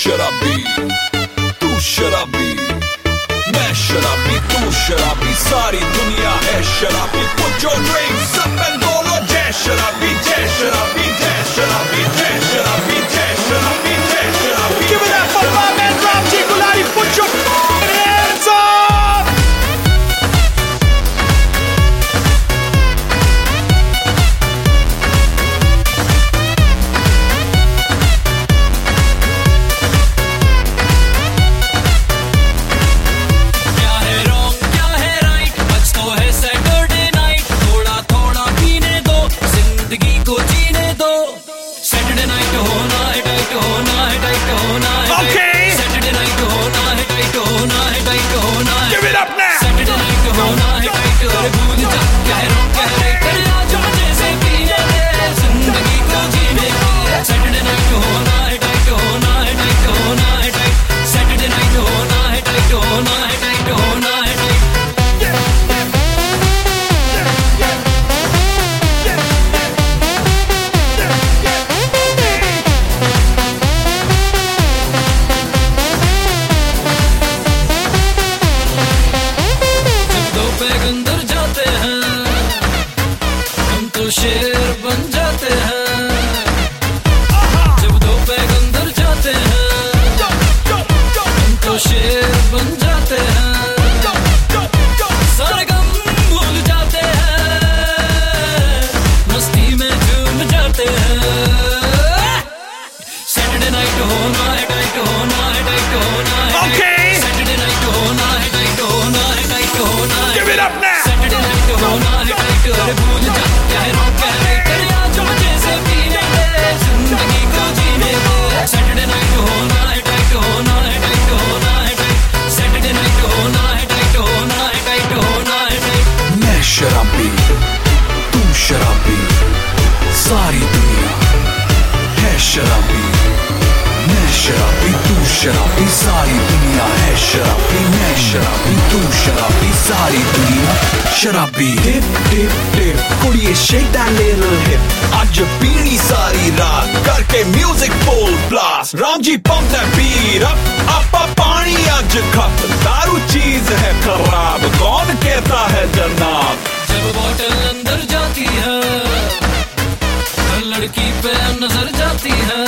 शराबी, तू शराबी, मैं शराबी, तू शराबी, सारी दुनिया है शराबी। Put your drinks up and बोलो जय शराबी, जय शराबी, जय शराबी, जय शराबी, जय शराबी, जय शराबी। Give it up for my man Ramji Gulati. Put your hands up. शेर बन जाते हैं जब दो पैग अंदर जाते हैं, हम तो शेर बन जाते हैं, सारे गम भूल जाते हैं, मस्ती में झूम जाते हैं। सैटरडे नाइट होना है, टाइट होना है, टाइट होना है, सैटरडे नाइट होना है, टाइट होना है, टाइट होना है, सैटरडे नाइट होना है, टाइट अरे भूल जा क्या है रोक क्या है कर आज मजे से पीने दे जिंदगी को जीने दे। सैटरडे नाइट होना है, टाइट होना है, टाइट होना है, टाइट सैटरडे नाइट होना है, टाइट होना है, टाइट होना है, टाइट। मैं शराबी, तू शराबी, सारी दुनिया है शराबी। मैं शराबी, तू शराबी, सारी दुनिया है शराबी। मैं शराबी, तू शराबी, सारी दुनिया शराबी। Dip, dip, dip, कुड़िए shake that little hip। आज पीनी सारी रात करके music full blast. Ram ji pump that beat up, आपा पानी आज खप। दारू चीज है खराब, कौन कहता है जनाब। जब बॉटल अंदर जाती है, हर लड़की पे नजर जाती है,